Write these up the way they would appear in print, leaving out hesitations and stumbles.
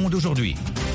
Monde aujourd'hui.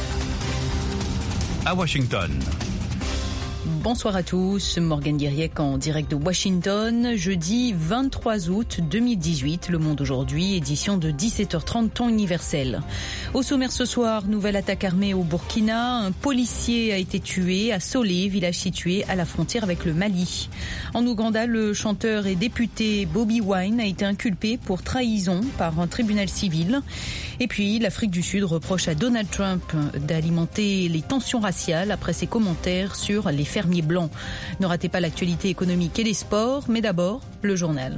À Washington. Bonsoir à tous, Morgane Guiriec en direct de Washington, jeudi 23 août 2018, Le Monde aujourd'hui, édition de 17h30, temps universel. Au sommaire ce soir, nouvelle attaque armée au Burkina, un policier a été tué à Solé, village situé à la frontière avec le Mali. En Ouganda, le chanteur et député Bobi Wine a été inculpé pour trahison par un tribunal civil. Et puis, l'Afrique du Sud reproche à Donald Trump d'alimenter les tensions raciales après ses commentaires sur les fermiers blancs. Ne ratez pas l'actualité économique et les sports, mais d'abord, le journal.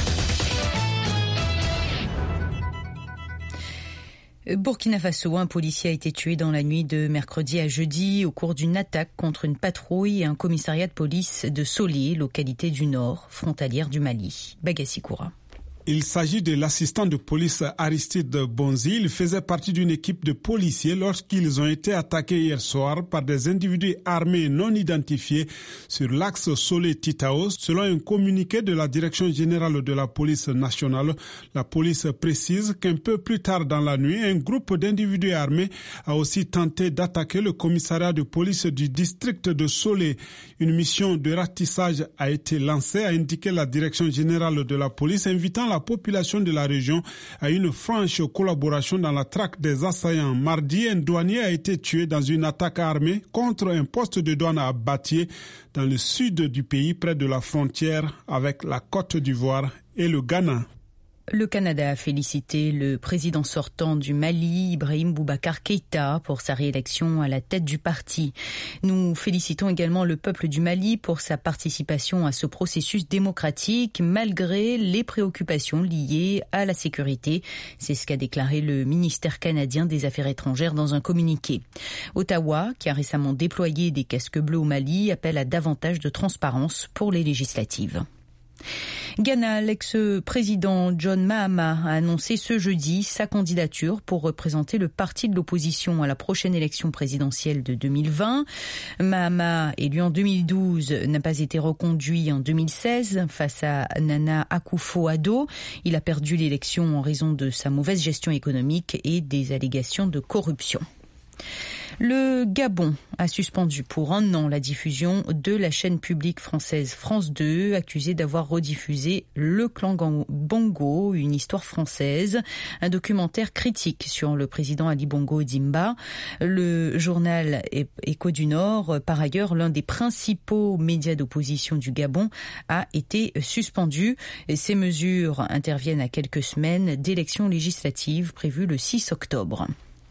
Burkina Faso, un policier a été tué dans la nuit de mercredi à jeudi au cours d'une attaque contre une patrouille et un commissariat de police de Solé, localité du nord, frontalière du Mali. Bagassi Koura. Il s'agit de l'assistant de police Aristide Bonzi. Il faisait partie d'une équipe de policiers lorsqu'ils ont été attaqués hier soir par des individus armés non identifiés sur l'axe Solé-Titao. Selon un communiqué de la Direction générale de la police nationale, la police précise qu'un peu plus tard dans la nuit, un groupe d'individus armés a aussi tenté d'attaquer le commissariat de police du district de Solé. Une mission de ratissage a été lancée, a indiqué la Direction générale de la police, invitant la population de la région à une franche collaboration dans la traque des assaillants. Mardi, un douanier a été tué dans une attaque armée contre un poste de douane à Batié, dans le sud du pays, près de la frontière avec la Côte d'Ivoire et le Ghana. Le Canada a félicité le président sortant du Mali, Ibrahim Boubacar Keïta, pour sa réélection à la tête du parti. Nous félicitons également le peuple du Mali pour sa participation à ce processus démocratique, malgré les préoccupations liées à la sécurité. C'est ce qu'a déclaré le ministère canadien des Affaires étrangères dans un communiqué. Ottawa, qui a récemment déployé des casques bleus au Mali, appelle à davantage de transparence pour les législatives. Ghana, l'ex-président John Mahama a annoncé ce jeudi sa candidature pour représenter le parti de l'opposition à la prochaine élection présidentielle de 2020. Mahama, élu en 2012, n'a pas été reconduit en 2016 face à Nana Akufo-Addo. Il a perdu l'élection en raison de sa mauvaise gestion économique et des allégations de corruption. Le Gabon a suspendu pour 1 an la diffusion de la chaîne publique française France 2, accusée d'avoir rediffusé Le Clan Bongo, une histoire française, un documentaire critique sur le président Ali Bongo Ondimba. Le journal Écho du Nord, par ailleurs l'un des principaux médias d'opposition du Gabon, a été suspendu. Ces mesures interviennent à quelques semaines d'élections législatives prévues le 6 octobre.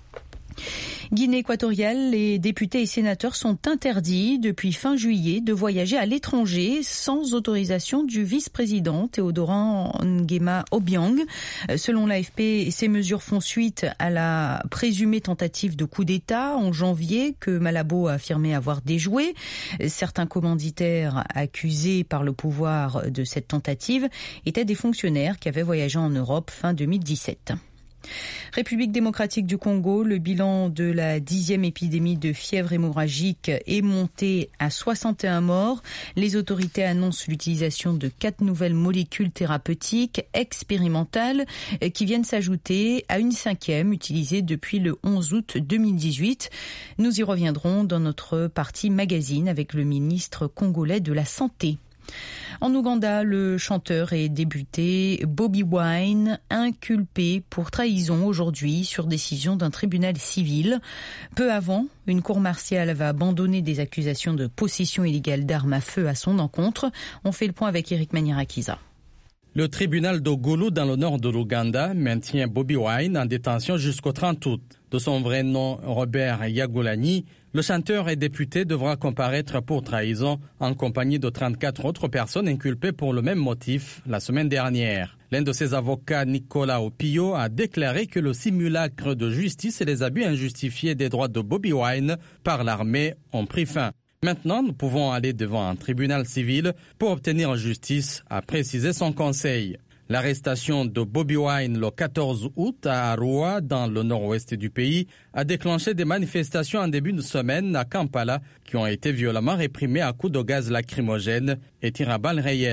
Guinée équatoriale, les députés et sénateurs sont interdits depuis fin juillet de voyager à l'étranger sans autorisation du vice-président Théodorin Nguema Obiang. Selon l'AFP, ces mesures font suite à la présumée tentative de coup d'État en janvier que Malabo a affirmé avoir déjoué. Certains commanditaires accusés par le pouvoir de cette tentative étaient des fonctionnaires qui avaient voyagé en Europe fin 2017. République démocratique du Congo, le bilan de la 10e épidémie de fièvre hémorragique est monté à 61 morts. Les autorités annoncent l'utilisation de 4 nouvelles molécules thérapeutiques expérimentales qui viennent s'ajouter à une 5e utilisée depuis le 11 août 2018. Nous y reviendrons dans notre partie magazine avec le ministre congolais de la Santé. En Ouganda, le chanteur et député Bobi Wine inculpé pour trahison aujourd'hui sur décision d'un tribunal civil. Peu avant, une cour martiale va abandonner des accusations de possession illégale d'armes à feu à son encontre. On fait le point avec Eric Manierakiza. Le tribunal d'Ogulu dans le nord de l'Ouganda maintient Bobi Wine en détention jusqu'au 30 août. De son vrai nom, Robert Yagulani, le chanteur et député devra comparaître pour trahison en compagnie de 34 autres personnes inculpées pour le même motif la semaine dernière. L'un de ses avocats, Nicolas Opio, a déclaré que le simulacre de justice et les abus injustifiés des droits de Bobi Wine par l'armée ont pris fin. Maintenant, nous pouvons aller devant un tribunal civil pour obtenir justice, a précisé son conseil. L'arrestation de Bobi Wine le 14 août à Arua, dans le nord-ouest du pays, a déclenché des manifestations en début de semaine à Kampala qui ont été violemment réprimées à coups de gaz lacrymogène et tirs à balles réelles.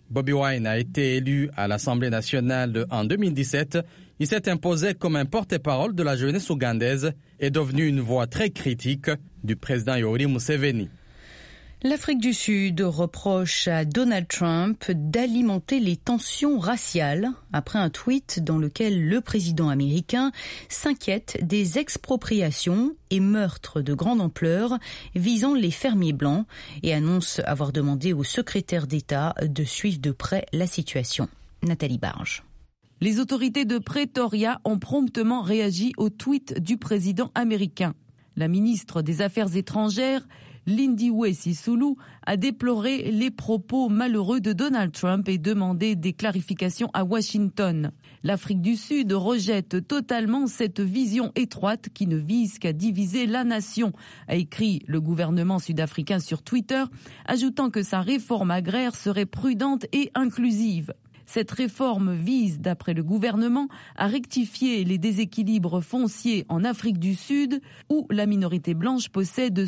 Bobi Wine a été élu à l'Assemblée nationale en 2017. Il s'est imposé comme un porte-parole de la jeunesse ougandaise et est devenu une voix très critique du président Yoweri Museveni. L'Afrique du Sud reproche à Donald Trump d'alimenter les tensions raciales après un tweet dans lequel le président américain s'inquiète des expropriations et meurtres de grande ampleur visant les fermiers blancs et annonce avoir demandé au secrétaire d'État de suivre de près la situation. Nathalie Barge. Les autorités de Pretoria ont promptement réagi au tweet du président américain. La ministre des Affaires étrangères, Lindiwe Sisulu, a déploré les propos malheureux de Donald Trump et demandé des clarifications à Washington. L'Afrique du Sud rejette totalement cette vision étroite qui ne vise qu'à diviser la nation, a écrit le gouvernement sud-africain sur Twitter, ajoutant que sa réforme agraire serait prudente et inclusive. Cette réforme vise, d'après le gouvernement, à rectifier les déséquilibres fonciers en Afrique du Sud, où la minorité blanche possède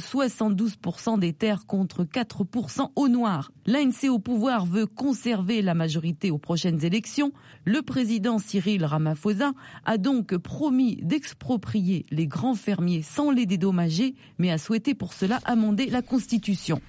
72% des terres contre 4% aux Noirs. L'ANC au pouvoir veut conserver la majorité aux prochaines élections. Le président Cyril Ramaphosa a donc promis d'exproprier les grands fermiers sans les dédommager, mais a souhaité pour cela amender la Constitution.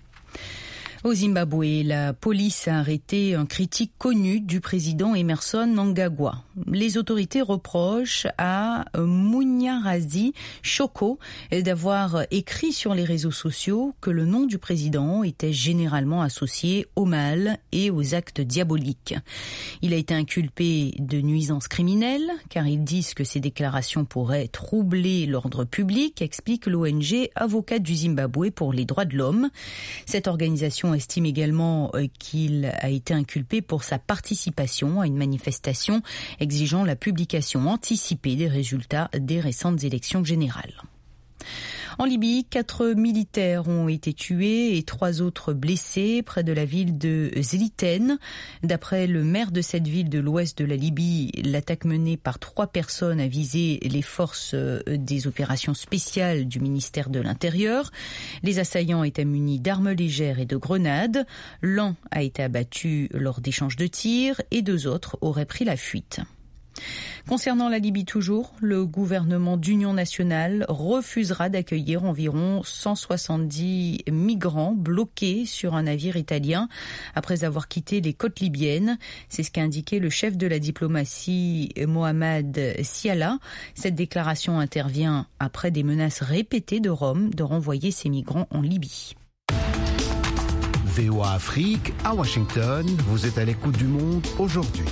Au Zimbabwe, la police a arrêté un critique connu du président Emmerson Mnangagwa. Les autorités reprochent à Munyarazi Shoko d'avoir écrit sur les réseaux sociaux que le nom du président était généralement associé au mal et aux actes diaboliques. Il a été inculpé de nuisances criminelles car ils disent que ces déclarations pourraient troubler l'ordre public, explique l'ONG Avocats du Zimbabwe pour les droits de l'homme. Cette organisation estime également qu'il a été inculpé pour sa participation à une manifestation exigeant la publication anticipée des résultats des récentes élections générales. En Libye, 4 militaires ont été tués et 3 autres blessés près de la ville de Zliten. D'après le maire de cette ville de l'ouest de la Libye, l'attaque menée par 3 personnes a visé les forces des opérations spéciales du ministère de l'Intérieur. Les assaillants étaient munis d'armes légères et de grenades. L'un a été abattu lors d'échanges de tirs et 2 autres auraient pris la fuite. Concernant la Libye toujours, le gouvernement d'union nationale refusera d'accueillir environ 170 migrants bloqués sur un navire italien après avoir quitté les côtes libyennes. C'est ce qu'a indiqué le chef de la diplomatie Mohamed Siala. Cette déclaration intervient après des menaces répétées de Rome de renvoyer ces migrants en Libye. VOA Afrique, à Washington, vous êtes à l'écoute du monde aujourd'hui.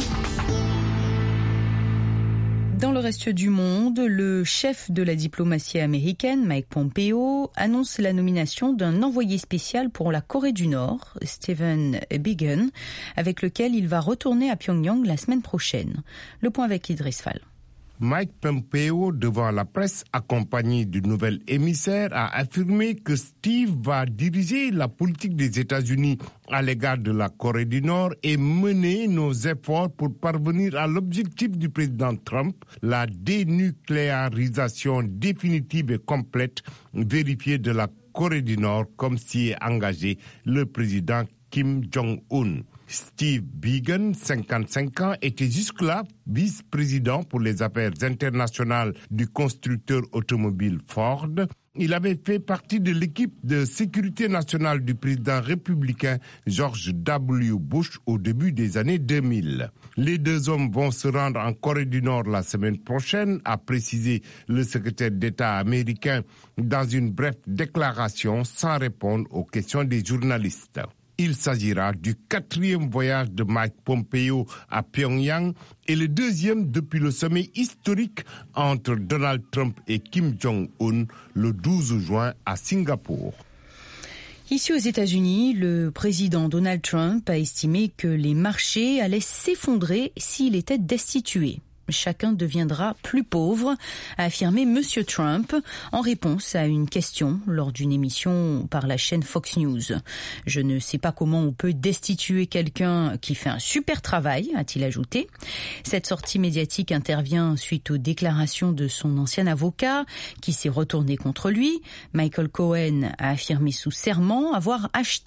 Dans le reste du monde, le chef de la diplomatie américaine, Mike Pompeo, annonce la nomination d'un envoyé spécial pour la Corée du Nord, Stephen Biegun, avec lequel il va retourner à Pyongyang la semaine prochaine. Le point avec Idriss Fall. Mike Pompeo, devant la presse, accompagné du nouvel émissaire, a affirmé que Steve va diriger la politique des États-Unis à l'égard de la Corée du Nord et mener nos efforts pour parvenir à l'objectif du président Trump, la dénucléarisation définitive et complète vérifiée de la Corée du Nord, comme s'y est engagé le président Kim Jong-un. Steve Biegun, 55 ans, était jusque-là vice-président pour les affaires internationales du constructeur automobile Ford. Il avait fait partie de l'équipe de sécurité nationale du président républicain George W. Bush au début des années 2000. Les 2 hommes vont se rendre en Corée du Nord la semaine prochaine, a précisé le secrétaire d'État américain dans une brève déclaration sans répondre aux questions des journalistes. Il s'agira du 4e voyage de Mike Pompeo à Pyongyang et le 2e depuis le sommet historique entre Donald Trump et Kim Jong-un le 12 juin à Singapour. Ici aux États-Unis, le président Donald Trump a estimé que les marchés allaient s'effondrer s'il était destitué. Chacun deviendra plus pauvre, a affirmé Monsieur Trump en réponse à une question lors d'une émission par la chaîne Fox News. Je ne sais pas comment on peut destituer quelqu'un qui fait un super travail, a-t-il ajouté. Cette sortie médiatique intervient suite aux déclarations de son ancien avocat qui s'est retourné contre lui. Michael Cohen a affirmé sous serment avoir acheté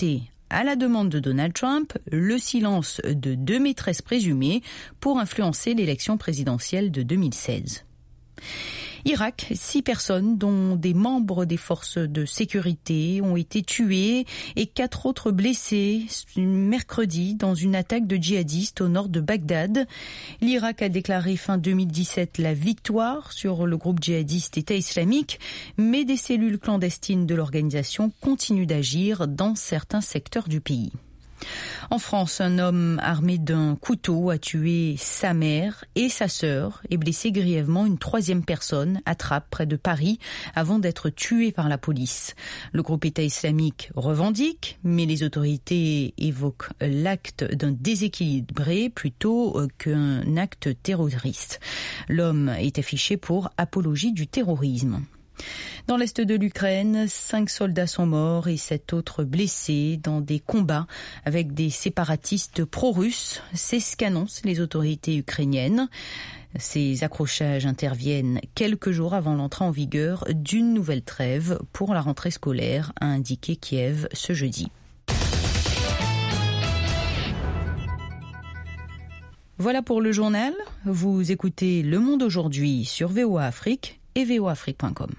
à la demande de Donald Trump, le silence de 2 maîtresses présumées pour influencer l'élection présidentielle de 2016. Irak, 6 personnes, dont des membres des forces de sécurité, ont été tuées et 4 autres blessés mercredi dans une attaque de djihadistes au nord de Bagdad. L'Irak a déclaré fin 2017 la victoire sur le groupe djihadiste État islamique, mais des cellules clandestines de l'organisation continuent d'agir dans certains secteurs du pays. En France, un homme armé d'un couteau a tué sa mère et sa sœur et blessé grièvement une 3e personne à Trappes, près de Paris, avant d'être tué par la police. Le groupe État islamique revendique, mais les autorités évoquent l'acte d'un déséquilibré plutôt qu'un acte terroriste. L'homme est affiché pour apologie du terrorisme. Dans l'est de l'Ukraine, 5 soldats sont morts et 7 autres blessés dans des combats avec des séparatistes pro-russes. C'est ce qu'annoncent les autorités ukrainiennes. Ces accrochages interviennent quelques jours avant l'entrée en vigueur d'une nouvelle trêve pour la rentrée scolaire, a indiqué Kiev ce jeudi. Voilà pour le journal. Vous écoutez Le Monde aujourd'hui sur VOA Afrique et voaafrique.com.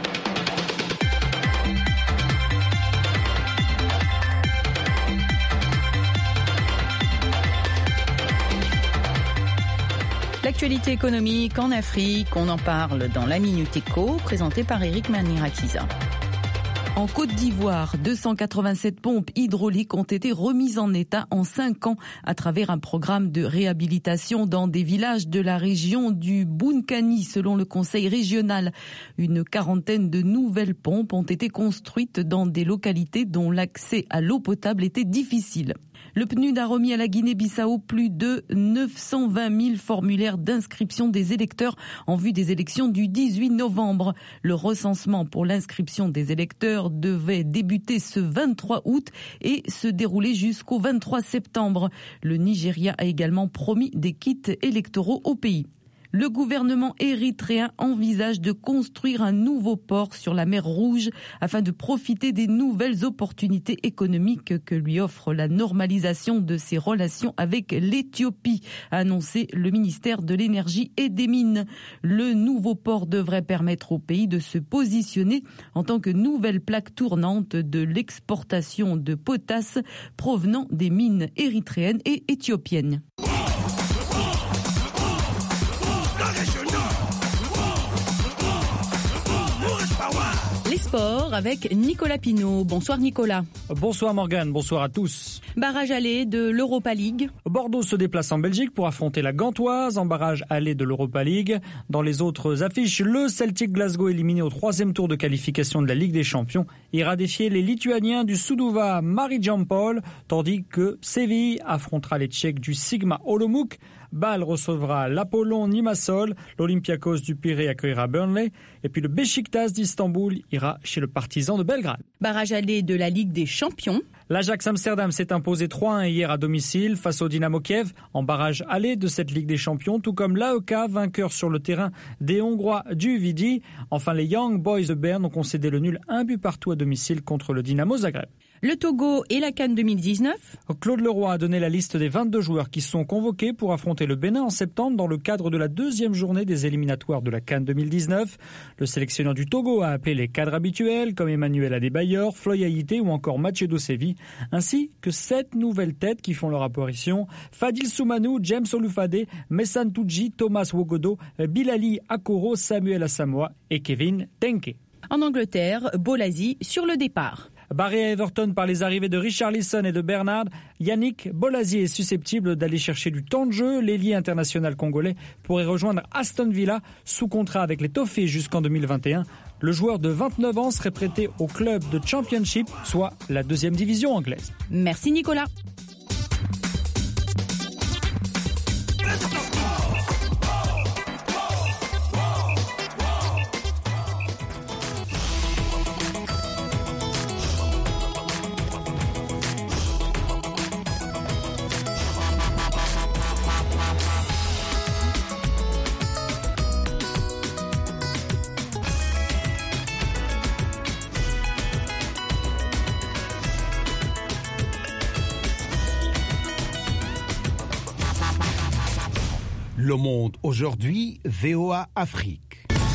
L'actualité économique en Afrique, on en parle dans la Minute Éco, présentée par Eric Manirakiza. En Côte d'Ivoire, 287 pompes hydrauliques ont été remises en état en 5 ans à travers un programme de réhabilitation dans des villages de la région du Bounkani, selon le conseil régional. Une 40aine de nouvelles pompes ont été construites dans des localités dont l'accès à l'eau potable était difficile. Le PNUD a remis à la Guinée-Bissau plus de 920 000 formulaires d'inscription des électeurs en vue des élections du 18 novembre. Le recensement pour l'inscription des électeurs devait débuter ce 23 août et se dérouler jusqu'au 23 septembre. Le Nigeria a également promis des kits électoraux au pays. Le gouvernement érythréen envisage de construire un nouveau port sur la mer Rouge afin de profiter des nouvelles opportunités économiques que lui offre la normalisation de ses relations avec l'Éthiopie, a annoncé le ministère de l'Énergie et des Mines. Le nouveau port devrait permettre au pays de se positionner en tant que nouvelle plaque tournante de l'exportation de potasse provenant des mines érythréennes et éthiopiennes. Les sports avec Nicolas Pinault. Bonsoir Nicolas. Bonsoir Morgane, bonsoir à tous. Barrage aller de l'Europa League. Bordeaux se déplace en Belgique pour affronter la Gantoise en barrage aller de l'Europa League. Dans les autres affiches, le Celtic Glasgow éliminé au 3e tour de qualification de la Ligue des Champions ira défier les Lituaniens du Sūduva Marijampol, tandis que Séville affrontera les Tchèques du Sigma Olomouc. Bâle recevra l'Apollon Limassol, l'Olympiakos du Pirée accueillera Burnley, et puis le Beşiktaş d'Istanbul ira chez le Partizan de Belgrade. Barrage aller de la Ligue des Champions. L'Ajax Amsterdam s'est imposé 3-1 hier à domicile face au Dynamo Kiev en barrage aller de cette Ligue des Champions, tout comme l'AEK, vainqueur sur le terrain des Hongrois du Vidi. Enfin, les Young Boys de Berne ont concédé le nul 1-1 à domicile contre le Dynamo Zagreb. Le Togo et la CAN 2019. Claude Leroy a donné la liste des 22 joueurs qui sont convoqués pour affronter le Bénin en septembre dans le cadre de la 2e journée des éliminatoires de la CAN 2019. Le sélectionneur du Togo a appelé les cadres habituels comme Emmanuel Adebayor, Floy Aïté ou encore Machedo Sevi, ainsi que 7 nouvelles têtes qui font leur apparition: Fadil Soumanou, James Olufade, Messan Tudji, Thomas Wogodo, Bilali Akoro, Samuel Asamoah et Kevin Tenke. En Angleterre, Bolasie sur le départ. Barré à Everton par les arrivées de Richarlison et de Bernard, Yannick Bolasie est susceptible d'aller chercher du temps de jeu. L'ailier international congolais pourrait rejoindre Aston Villa sous contrat avec les Toffees jusqu'en 2021. Le joueur de 29 ans serait prêté au club de Championship, soit la 2e division anglaise. Merci Nicolas. Le Monde aujourd'hui, VOA Afrique.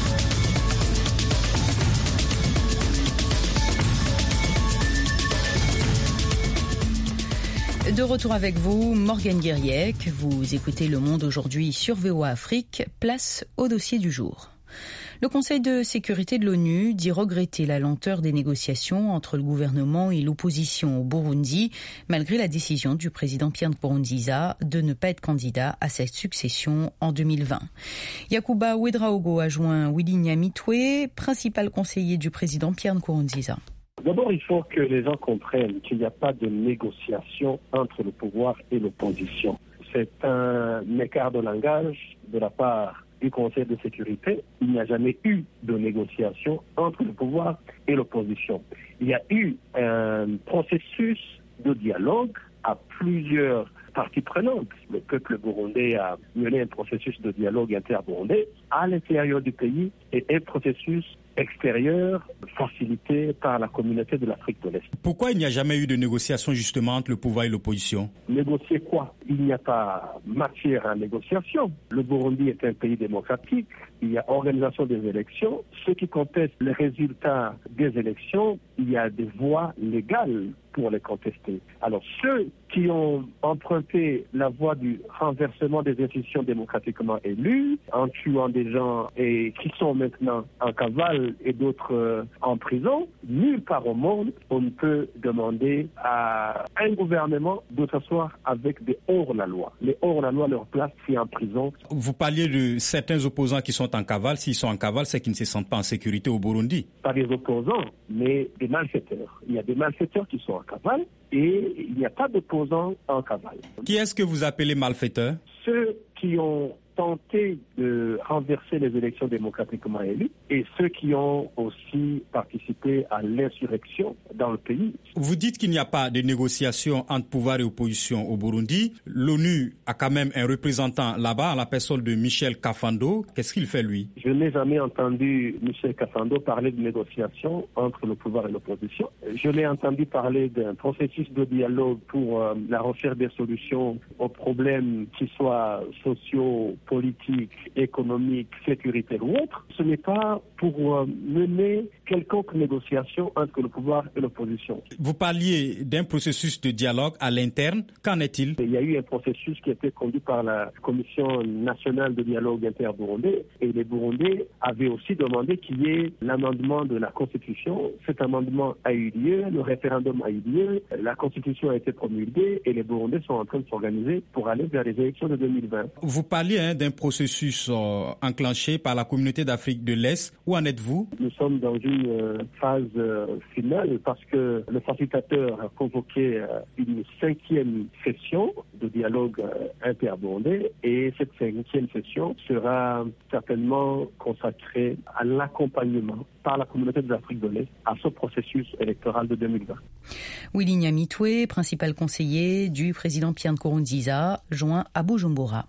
De retour avec vous, Morgane Guiriec. Vous écoutez Le Monde aujourd'hui sur VOA Afrique. Place au dossier du jour. Le Conseil de sécurité de l'ONU dit regretter la lenteur des négociations entre le gouvernement et l'opposition au Burundi, malgré la décision du président Pierre Nkurunziza de ne pas être candidat à cette succession en 2020. Yacouba Ouedraogo a joint Willy Nyamitwe, principal conseiller du président Pierre Nkurunziza. D'abord, il faut que les gens comprennent qu'il n'y a pas de négociation entre le pouvoir et l'opposition. C'est un écart de langage de la part du Conseil de sécurité. Il n'y a jamais eu de négociation entre le pouvoir et l'opposition. Il y a eu un processus de dialogue à plusieurs parties prenantes. Le peuple burundais a mené un processus de dialogue inter-burundais à l'intérieur du pays et un processus extérieur facilité par la communauté de l'Afrique de l'Est. Pourquoi il n'y a jamais eu de négociation justement entre le pouvoir et l'opposition? Négocier quoi? Il n'y a pas matière à négociation. Le Burundi est un pays démocratique. Il y a organisation des élections. Ceux qui contestent les résultats des élections, il y a des voies légales pour les contester. Alors ceux qui ont emprunté la voie du renversement des institutions démocratiquement élues, en tuant des gens et qui sont maintenant en cavale et d'autres en prison, nulle part au monde on ne peut demander à un gouvernement de s'asseoir avec des hors-la-loi. Les hors-la-loi, leur place, c'est en prison. Vous parliez de certains opposants qui sont en cavale. S'ils sont en cavale, c'est qu'ils ne se sentent pas en sécurité au Burundi. Pas des opposants, mais des malfaiteurs. Il y a des malfaiteurs qui sont en cavale et il n'y a pas d'opposants en cavale. Qui est-ce que vous appelez malfaiteurs? Ceux qui ont tenté de renverser les élections démocratiquement élues et ceux qui ont aussi participé à l'insurrection dans le pays. Vous dites qu'il n'y a pas de négociation entre pouvoir et opposition au Burundi. L'ONU a quand même un représentant là-bas, à la personne de Michel Kafando. Qu'est-ce qu'il fait, lui? Je n'ai jamais entendu Michel Kafando parler de négociation entre le pouvoir et l'opposition. Je l'ai entendu parler d'un processus de dialogue pour la recherche des solutions aux problèmes qui soient sociaux, politiques, économiques, sécuritaires ou autres. Ce n'est pas pour mener quelconque négociation entre le pouvoir et l'opposition. Vous parliez d'un processus de dialogue à l'interne. Qu'en est-il? Il y a eu un processus qui a été conduit par la Commission nationale de dialogue inter-burundais et les Burundais avaient aussi demandé qu'il y ait l'amendement de la Constitution. Cet amendement a eu lieu, le référendum a eu lieu, la Constitution a été promulguée et les Burundais sont en train de s'organiser pour aller vers les élections de 2020. Vous parliez d'un processus enclenché par la communauté d'Afrique de l'Est. Où en êtes-vous? Nous sommes dans une phase finale parce que le facilitateur a convoqué une 5e session de dialogue inter-burundais et cette 5e session sera certainement consacrée à l'accompagnement par la communauté de l'Afrique de l'Est à ce processus électoral de 2020. Willy Nyamitwe, principal conseiller du président Pierre Nkurunziza, joint à Bujumbura.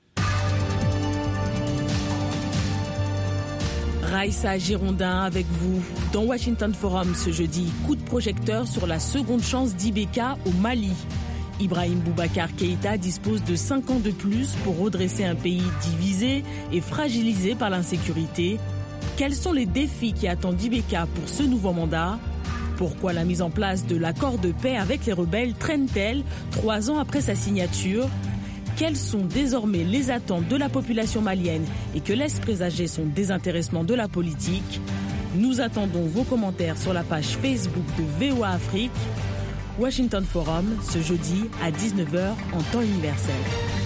Raïssa Girondin avec vous dans Washington Forum ce jeudi. Coup de projecteur sur la seconde chance d'Ibeka au Mali. Ibrahim Boubacar Keïta dispose de 5 ans de plus pour redresser un pays divisé et fragilisé par l'insécurité. Quels sont les défis qui attendent Ibeka pour ce nouveau mandat? Pourquoi la mise en place de l'accord de paix avec les rebelles traîne-t-elle 3 ans après sa signature? Quelles sont désormais les attentes de la population malienne et que laisse présager son désintéressement de la politique? Nous attendons vos commentaires sur la page Facebook de VOA Afrique. Washington Forum, ce jeudi à 19h en temps universel.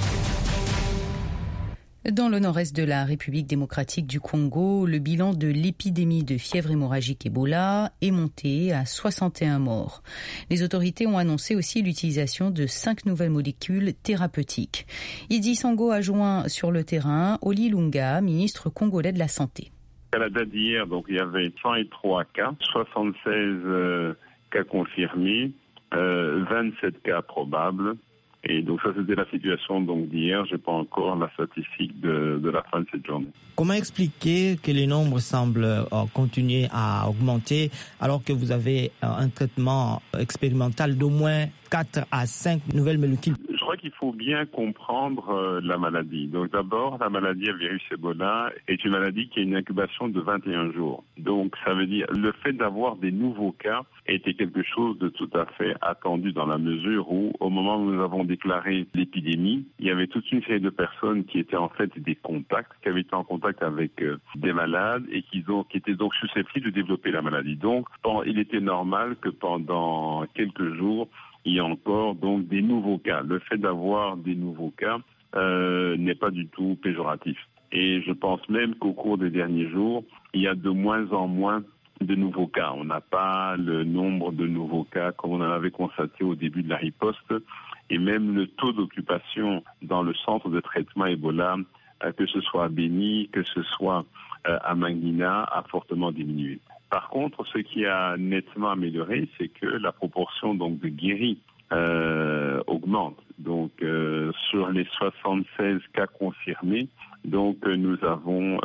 Dans le nord-est de la République démocratique du Congo, le bilan de l'épidémie de fièvre hémorragique Ebola est monté à 61 morts. Les autorités ont annoncé aussi l'utilisation de 5 nouvelles molécules thérapeutiques. Idi Sango a joint sur le terrain Oli Lunga, ministre congolais de la Santé. À la date d'hier, donc, il y avait 103 cas, 76 cas confirmés, 27 cas probables. Et donc ça c'était la situation donc d'hier, je n'ai pas encore la statistique de la fin de cette journée. Comment expliquer que les nombres semblent continuer à augmenter alors que vous avez un traitement expérimental d'au moins 4 à 5 nouvelles molécules? Je crois qu'il faut bien comprendre la maladie. Donc d'abord, la maladie à virus Ebola est une maladie qui a une incubation de 21 jours. Donc ça veut dire le fait d'avoir des nouveaux cas était quelque chose de tout à fait attendu dans la mesure où, au moment où nous avons déclaré l'épidémie, il y avait toute une série de personnes qui étaient en fait des contacts, qui avaient été en contact avec des malades et qui étaient donc susceptibles de développer la maladie. Donc il était normal que pendant quelques jours, il y a encore donc des nouveaux cas. Le fait d'avoir des nouveaux cas n'est pas du tout péjoratif. Et je pense même qu'au cours des derniers jours, il y a de moins en moins de nouveaux cas. On n'a pas le nombre de nouveaux cas comme on en avait constaté au début de la riposte. Et même le taux d'occupation dans le centre de traitement Ebola, que ce soit à Beni, que ce soit à Mangina, a fortement diminué. Par contre, ce qui a nettement amélioré, c'est que la proportion donc de guéris augmente. Donc, sur les 76 cas confirmés, donc nous avons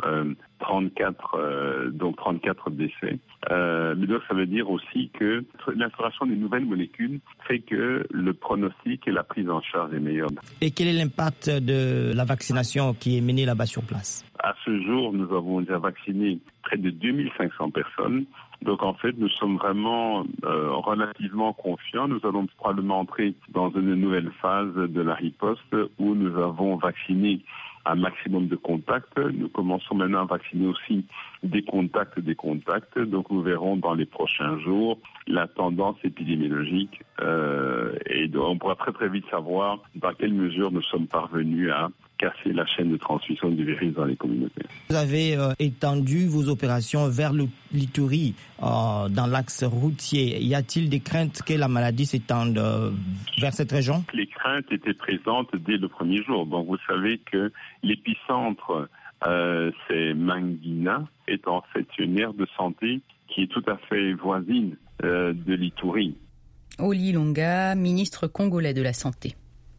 34 décès. Mais donc, ça veut dire aussi que l'instauration des nouvelles molécules fait que le pronostic et la prise en charge est meilleure. Et quel est l'impact de la vaccination qui est menée là-bas sur place? À ce jour, nous avons déjà vacciné près de 2500 personnes. Donc en fait, nous sommes vraiment relativement confiants. Nous allons probablement entrer dans une nouvelle phase de la riposte où nous avons vacciné un maximum de contacts. Nous commençons maintenant à vacciner aussi des contacts. Donc nous verrons dans les prochains jours la tendance épidémiologique et on pourra très très vite savoir dans quelle mesure nous sommes parvenus à casser la chaîne de transmission du virus dans les communautés. Vous avez étendu vos opérations vers l'Ituri, dans l'axe routier. Y a-t-il des craintes que la maladie s'étende vers cette région? Les craintes étaient présentes dès le premier jour. Donc vous savez que l'épicentre, c'est Mangina, est en fait une aire de santé qui est tout à fait voisine de l'Ituri. Oli Longa, ministre congolais de la Santé.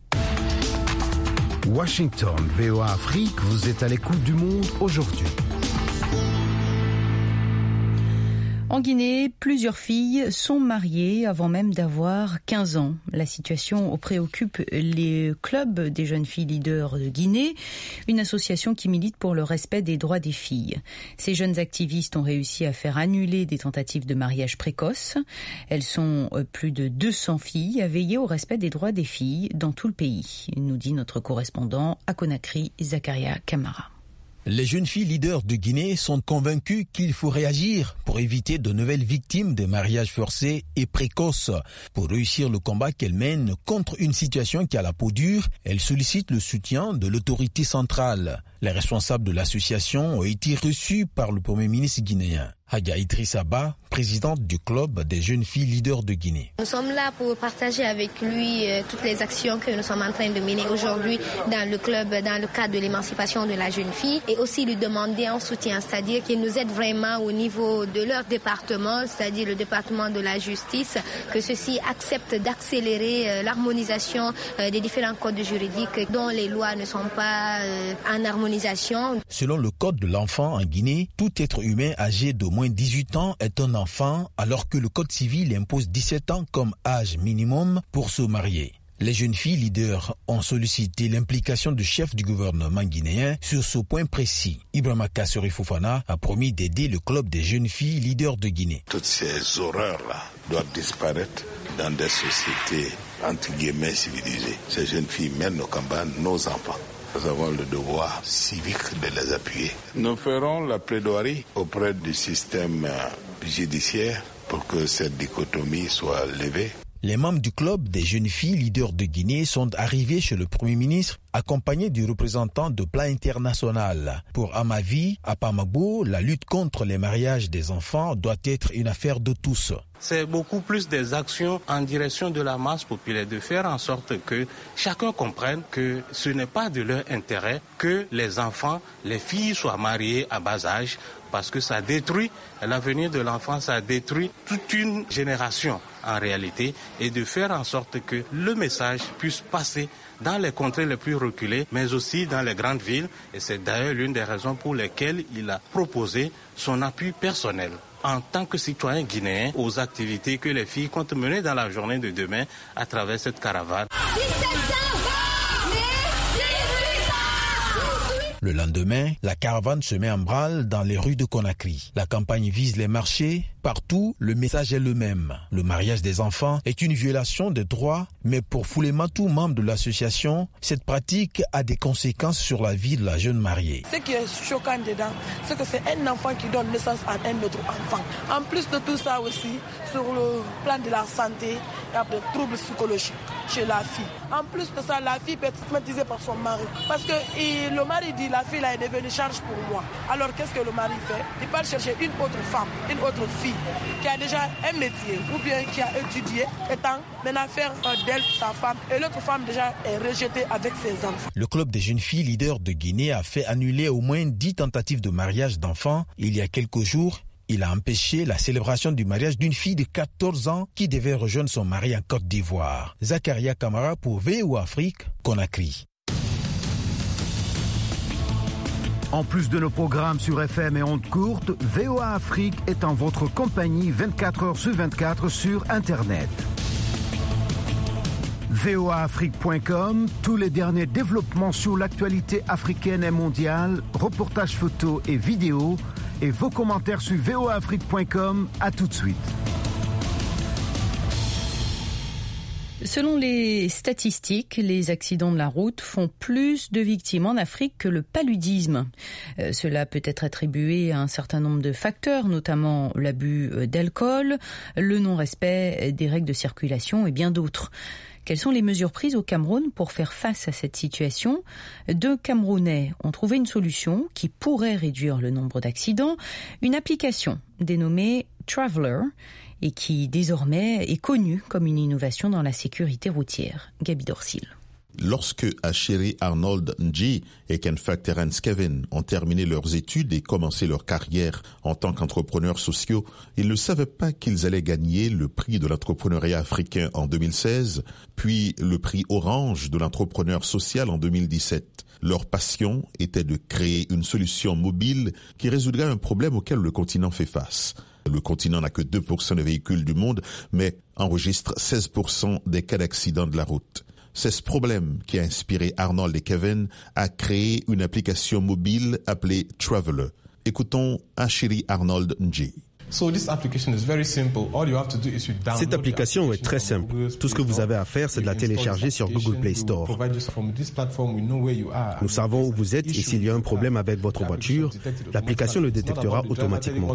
Washington, VOA Afrique, vous êtes à l'écoute du monde aujourd'hui. En Guinée, plusieurs filles sont mariées avant même d'avoir 15 ans. La situation préoccupe les clubs des jeunes filles leaders de Guinée, une association qui milite pour le respect des droits des filles. Ces jeunes activistes ont réussi à faire annuler des tentatives de mariage précoce. Elles sont plus de 200 filles à veiller au respect des droits des filles dans tout le pays, nous dit notre correspondant à Conakry, Zakaria Kamara. Les jeunes filles leaders de Guinée sont convaincues qu'il faut réagir pour éviter de nouvelles victimes de mariages forcés et précoces. Pour réussir le combat qu'elles mènent contre une situation qui a la peau dure, elles sollicitent le soutien de l'autorité centrale. Les responsables de l'association ont été reçus par le Premier ministre guinéen. Hadja Idrissa Ba, présidente du club des jeunes filles leaders de Guinée. Nous sommes là pour partager avec lui toutes les actions que nous sommes en train de mener aujourd'hui dans le club, dans le cadre de l'émancipation de la jeune fille, et aussi lui demander un soutien, c'est-à-dire qu'ils nous aident vraiment au niveau de leur département, c'est-à-dire le département de la justice, que ceux-ci acceptent d'accélérer l'harmonisation des différents codes juridiques dont les lois ne sont pas en harmonisation. Selon le code de l'enfant en Guinée, tout être humain âgé d'au moins 18 ans est un enfant, alors que le code civil impose 17 ans comme âge minimum pour se marier. Les jeunes filles leaders ont sollicité l'implication du chef du gouvernement guinéen sur ce point précis. Ibrahima Kassori Fofana a promis d'aider le club des jeunes filles leaders de Guinée. Toutes ces horreurs-là doivent disparaître dans des sociétés entre guillemets civilisées. Ces jeunes filles mènent nos combat, nos enfants. Nous avons le devoir civique de les appuyer. Nous ferons la plaidoirie auprès du système judiciaire pour que cette dichotomie soit levée. Les membres du club des jeunes filles leaders de Guinée sont arrivés chez le Premier ministre accompagnés du représentant de Plan International. Pour Amavi, à Pamagbo, la lutte contre les mariages des enfants doit être une affaire de tous. C'est beaucoup plus des actions en direction de la masse populaire, de faire en sorte que chacun comprenne que ce n'est pas de leur intérêt que les enfants, les filles soient mariées à bas âge, parce que ça détruit l'avenir de l'enfant, ça détruit toute une génération en réalité, et de faire en sorte que le message puisse passer dans les contrées les plus reculées, mais aussi dans les grandes villes. Et c'est d'ailleurs l'une des raisons pour lesquelles il a proposé son appui personnel en tant que citoyen guinéen aux activités que les filles comptent mener dans la journée de demain à travers cette caravane. 17 ans, Le lendemain, la caravane se met en branle dans les rues de Conakry. La campagne vise les marchés. Partout, le message est le même. Le mariage des enfants est une violation des droits, mais pour Foulematou, membre de l'association, cette pratique a des conséquences sur la vie de la jeune mariée. Ce qui est choquant dedans, c'est que c'est un enfant qui donne naissance à un autre enfant. En plus de tout ça aussi, sur le plan de la santé, il y a des troubles psychologiques chez la fille. En plus de ça, la fille peut être traumatisée par son mari. Parce que le mari dit, la fille là est devenue charge pour moi. Alors qu'est-ce que le mari fait? Il part chercher une autre femme, une autre fille, qui a déjà un métier, ou bien qui a étudié, étant maintenant faire d'elle sa femme, et l'autre femme déjà est rejetée avec ses enfants. Le club des jeunes filles leaders de Guinée a fait annuler au moins 10 tentatives de mariage d'enfants. Il y a quelques jours, il a empêché la célébration du mariage d'une fille de 14 ans qui devait rejoindre son mari en Côte d'Ivoire. Zakaria Kamara pour VOA Afrique, Conakry. En plus de nos programmes sur FM et ondes courtes, VOA Afrique est en votre compagnie 24h sur 24 sur Internet. voaafrique.com, tous les derniers développements sur l'actualité africaine et mondiale, reportages photos et vidéos, et vos commentaires sur voaafrique.com. À tout de suite. Selon les statistiques, les accidents de la route font plus de victimes en Afrique que le paludisme. Cela peut être attribué à un certain nombre de facteurs, notamment l'abus d'alcool, le non-respect des règles de circulation et bien d'autres. Quelles sont les mesures prises au Cameroun pour faire face à cette situation? 2 Camerounais ont trouvé une solution qui pourrait réduire le nombre d'accidents, une application dénommée Traveler et qui désormais est connue comme une innovation dans la sécurité routière. Gabi Dorsil. Lorsque Achiri Arnold Nji et Kenfak Terence Kevin ont terminé leurs études et commencé leur carrière en tant qu'entrepreneurs sociaux, ils ne savaient pas qu'ils allaient gagner le prix de l'entrepreneuriat africain en 2016, puis le prix Orange de l'entrepreneur social en 2017. Leur passion était de créer une solution mobile qui résoudrait un problème auquel le continent fait face. Le continent n'a que 2% des véhicules du monde, mais enregistre 16% des cas d'accidents de la route. C'est ce problème qui a inspiré Arnold et Kevin à créer une application mobile appelée Traveler. Écoutons Achiri Arnold Nji. Cette application est très simple. Tout ce que vous avez à faire, c'est de la télécharger sur Google Play Store. Nous savons où vous êtes et s'il y a un problème avec votre voiture, l'application le détectera automatiquement.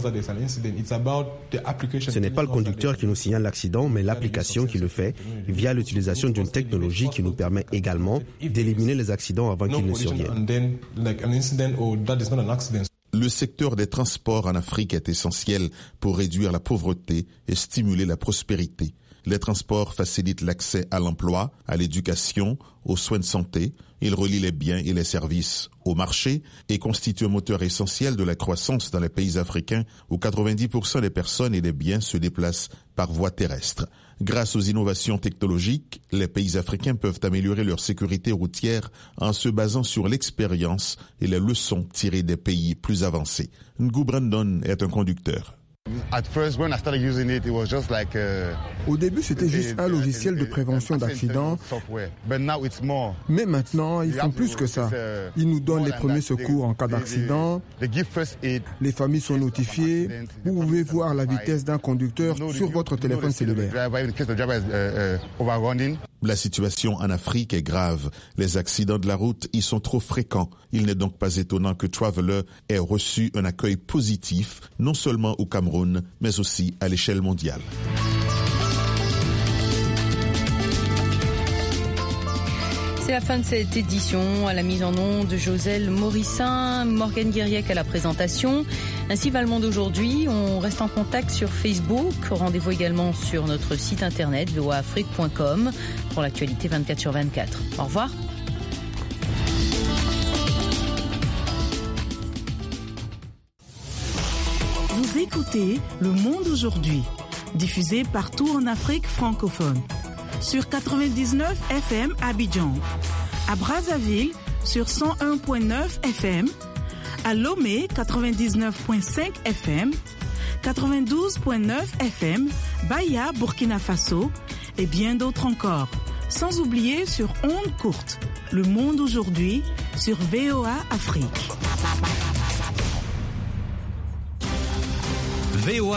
Ce n'est pas le conducteur qui nous signale l'accident, mais l'application qui le fait via l'utilisation d'une technologie qui nous permet également d'éliminer les accidents avant qu'ils ne surviennent. Le secteur des transports en Afrique est essentiel pour réduire la pauvreté et stimuler la prospérité. Les transports facilitent l'accès à l'emploi, à l'éducation, aux soins de santé. Ils relient les biens et les services au marché et constituent un moteur essentiel de la croissance dans les pays africains où 90% des personnes et des biens se déplacent par voie terrestre. Grâce aux innovations technologiques, les pays africains peuvent améliorer leur sécurité routière en se basant sur l'expérience et les leçons tirées des pays plus avancés. Ngou Brandon est un conducteur. Au début, c'était juste un logiciel de prévention d'accidents, mais maintenant, ils font plus que ça. Ils nous donnent les premiers secours en cas d'accident. Les familles sont notifiées. Vous pouvez voir la vitesse d'un conducteur sur votre téléphone cellulaire. La situation en Afrique est grave. Les accidents de la route y sont trop fréquents. Il n'est donc pas étonnant que Traveler ait reçu un accueil positif, non seulement au Cameroun, mais aussi à l'échelle mondiale. C'est la fin de cette édition. À la mise en onde de Joselle Morissin, Morgane Guiriec à la présentation. Ainsi va le monde aujourd'hui. On reste en contact sur Facebook. Rendez-vous également sur notre site internet voaafrique.com pour l'actualité 24/24. Au revoir. Vous écoutez Le Monde aujourd'hui, diffusé partout en Afrique francophone. Sur 99 FM à Abidjan, à Brazzaville sur 101.9 FM, à Lomé 99.5 FM, 92.9 FM, Baya, Burkina Faso et bien d'autres encore. Sans oublier sur ondes courtes, Le Monde aujourd'hui, sur VOA Afrique. VOA